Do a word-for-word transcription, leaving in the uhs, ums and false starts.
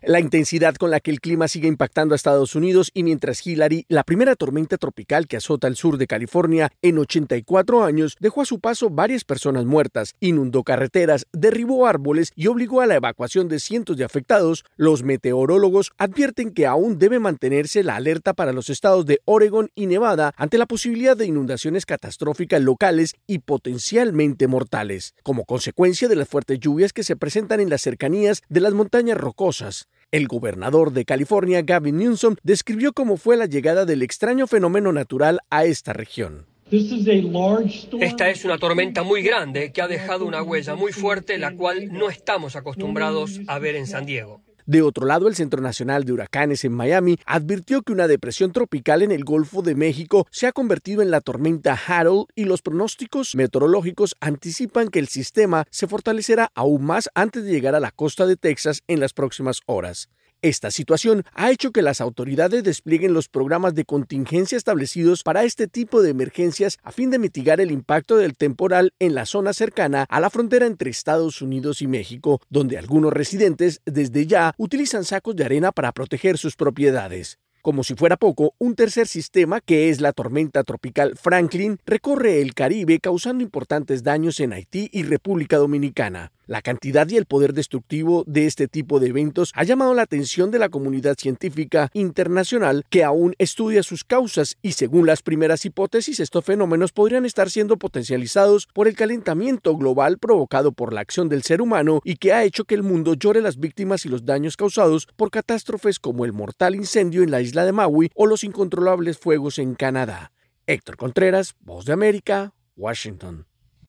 La intensidad con la que el clima sigue impactando a Estados Unidos y mientras Hillary, la primera tormenta tropical que azota el sur de California en ochenta y cuatro años, dejó a su paso varias personas muertas, inundó carreteras, derribó árboles y obligó a la evacuación de cientos de afectados, los meteorólogos advierten que aún debe mantenerse la alerta para los estados de Oregon y Nevada ante la posibilidad de inundaciones catastróficas locales y potencialmente mortales, como consecuencia de las fuertes lluvias que se presentan en las cercanías de las montañas rocosas. El gobernador de California, Gavin Newsom, describió cómo fue la llegada del extraño fenómeno natural a esta región. Esta es una tormenta muy grande que ha dejado una huella muy fuerte, la cual no estamos acostumbrados a ver en San Diego. De otro lado, el Centro Nacional de Huracanes en Miami advirtió que una depresión tropical en el Golfo de México se ha convertido en la tormenta Harold y los pronósticos meteorológicos anticipan que el sistema se fortalecerá aún más antes de llegar a la costa de Texas en las próximas horas. Esta situación ha hecho que las autoridades desplieguen los programas de contingencia establecidos para este tipo de emergencias a fin de mitigar el impacto del temporal en la zona cercana a la frontera entre Estados Unidos y México, donde algunos residentes desde ya utilizan sacos de arena para proteger sus propiedades. Como si fuera poco, un tercer sistema, que es la tormenta tropical Franklin, recorre el Caribe causando importantes daños en Haití y República Dominicana. La cantidad y el poder destructivo de este tipo de eventos ha llamado la atención de la comunidad científica internacional que aún estudia sus causas y según las primeras hipótesis estos fenómenos podrían estar siendo potencializados por el calentamiento global provocado por la acción del ser humano y que ha hecho que el mundo llore las víctimas y los daños causados por catástrofes como el mortal incendio en la isla de Maui o los incontrolables fuegos en Canadá. Héctor Contreras, Voz de América, Washington.